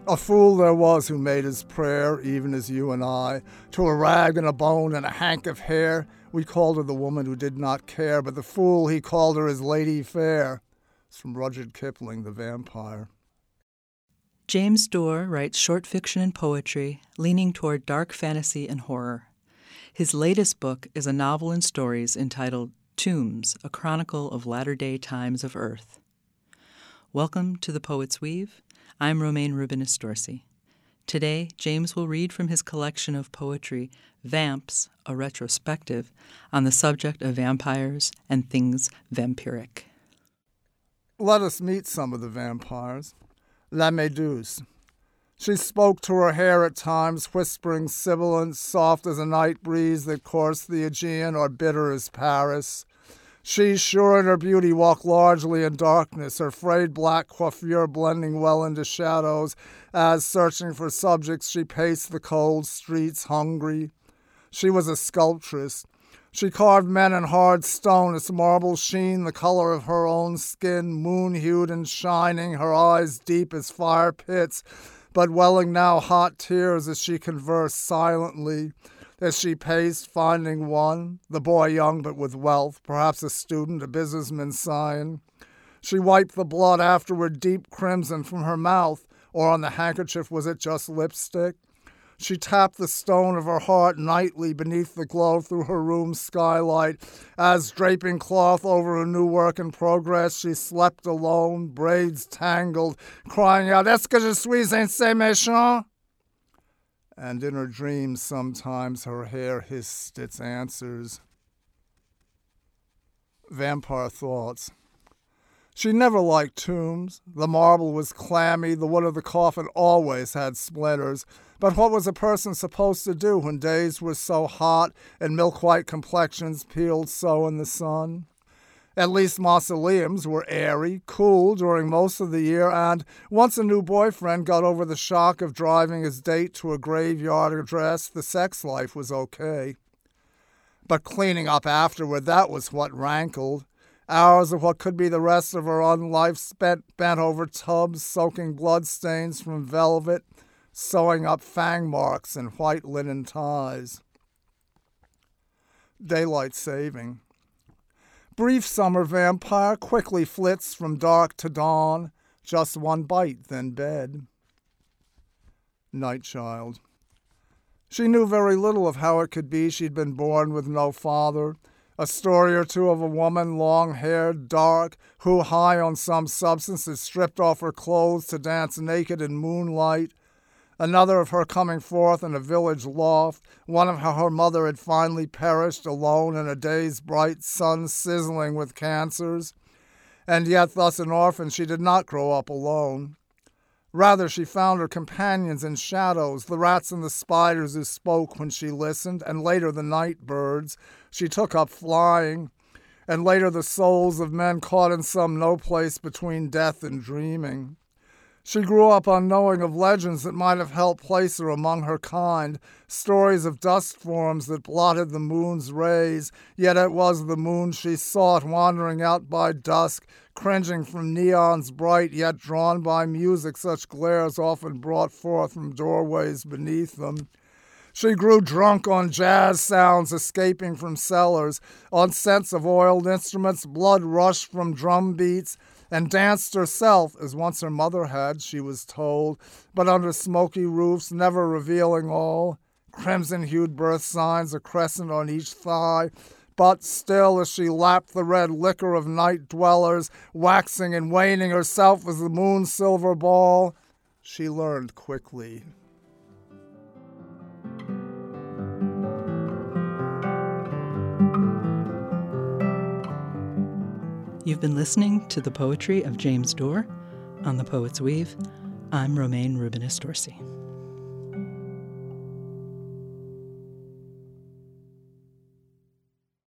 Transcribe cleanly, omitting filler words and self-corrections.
A fool there was who made his prayer, even as you and I, to a rag and a bone and a hank of hair. We called her the woman who did not care, but the fool, he called her his lady fair. It's from Rudyard Kipling, The Vampire. James Dorr writes short fiction and poetry, leaning toward dark fantasy and horror. His latest book is a novel and stories entitled Tombs, a Chronicle of Latter-day Times of Earth. Welcome to The Poet's Weave. I'm Romaine Rubinis Dorsey. Today, James will read from his collection of poetry, Vamps, a retrospective, on the subject of vampires and things vampiric. Let us meet some of the vampires. La Méduse. She spoke to her hair at times, whispering sibilants, soft as a night breeze that coursed the Aegean or bitter as Paris. She, sure in her beauty, walked largely in darkness, her frayed black coiffure blending well into shadows, as, searching for subjects, she paced the cold streets, hungry. She was a sculptress. She carved men in hard stone, its marble sheen the color of her own skin, moon-hued and shining, her eyes deep as fire pits, but welling now hot tears as she conversed silently. As she paced, finding one, the boy young but with wealth, perhaps a student, a businessman sighing. She wiped the blood afterward deep crimson from her mouth, or on the handkerchief was it just lipstick? She tapped the stone of her heart nightly beneath the glow through her room's skylight, as, draping cloth over a new work in progress, she slept alone, braids tangled, crying out, "Est-ce que je suis ainsi méchant?" And in her dreams sometimes her hair hissed its answers. Vampire thoughts. She never liked tombs. The marble was clammy, the wood of the coffin always had splinters. But what was a person supposed to do when days were so hot and milk-white complexions peeled so in the sun? At least mausoleums were airy, cool during most of the year, and once a new boyfriend got over the shock of driving his date to a graveyard address, the sex life was okay. But cleaning up afterward, that was what rankled. Hours of what could be the rest of her unlife spent bent over tubs, soaking bloodstains from velvet, sewing up fang marks in white linen ties. Daylight saving. Brief summer vampire quickly flits from dark to dawn, just one bite, then bed. Night child. She knew very little of how it could be she'd been born with no father. A story or two of a woman, long-haired, dark, who, high on some substance, had stripped off her clothes to dance naked in moonlight. Another of her coming forth in a village loft, one of how her mother had finally perished alone in a day's bright sun sizzling with cancers. And yet, thus an orphan, she did not grow up alone. Rather, she found her companions in shadows, the rats and the spiders who spoke when she listened, and later the night birds. She took up flying, and later the souls of men caught in some no place between death and dreaming. She grew up unknowing of legends that might have helped place her among her kind, stories of dust forms that blotted the moon's rays, yet it was the moon she sought, wandering out by dusk, cringing from neons bright, yet drawn by music such glares often brought forth from doorways beneath them. She grew drunk on jazz sounds escaping from cellars, on scents of oiled instruments, blood rushed from drum beats, and danced herself, as once her mother had, she was told, but under smoky roofs, never revealing all, crimson-hued birth signs, a crescent on each thigh, but still as she lapped the red liquor of night dwellers, waxing and waning herself as the moon's silver ball, she learned quickly. You've been listening to the poetry of James Dorr on The Poet's Weave. I'm Romaine Rubinis Dorsey.